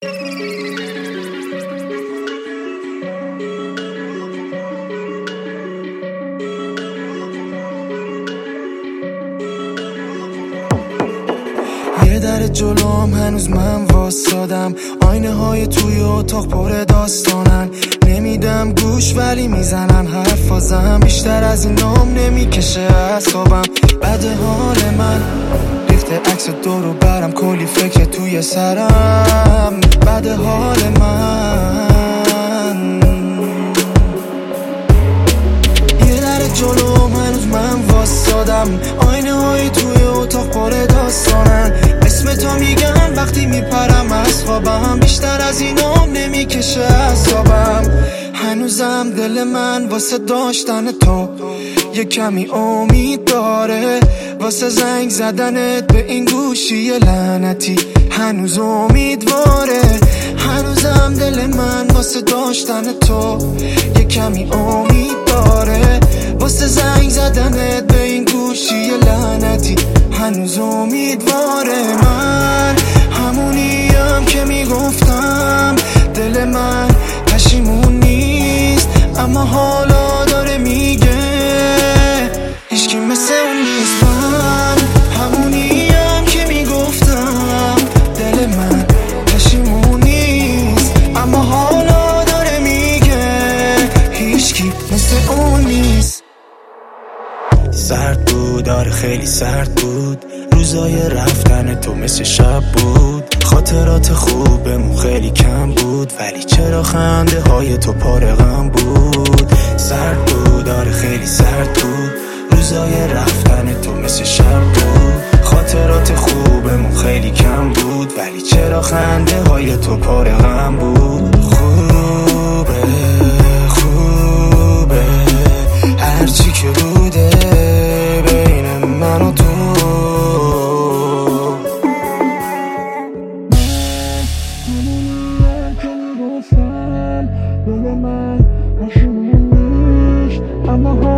یه در جلوم هنوز من واسادم، آینه های توی اتاق پر داستانن. نمیدم گوش ولی میزنن حرفازم، بیشتر از این نام نمیکشه اعصابم. بد حال من ریخته عکس دورو برم، کلی فکر توی سرم. بد حال من یه در جلوم هنوز من واسادم، آینه های توی اتاق پر داستانن. اسم تو میگم وقتی میپرم از خوابم، بیشتر از اینام نمیکشه اعصابم. هنوزم دل من واسه داشتن تو یه کمی امید داره، واسه زنگ زدنت به این گوشی لعنتی هنوز امیدواره. هنوزم دل من واسه داشتن تو یه کمی امید داره، واسه زنگ زدنت به این گوشی لعنتی هنوز امیدواره. من همونیم که میگفتم دل من پشیمون نیست، اما حالا داره میگه هیچکی مثل اون نیست. من همونیم که میگفتم دل من پشیمون نیست، اما حالا داره میگه هیچکی مثل اون نیست. سرد بود، آره خیلی سرد بود، روزای رفتن تو مثل شب بود. خاطرات خوبمون خیلی کم بود، ولی چرا خنده های تو پاره غم بود. سرد بود، آره خیلی سرد بود، روزای رفتن تو مثل شب بود. خاطرات خوبمون خیلی کم بود، ولی چرا خنده های تو پاره غم بود. خوبه خوبه هرچی که بوده بین من و تو. دل من پشیمون نیست، اما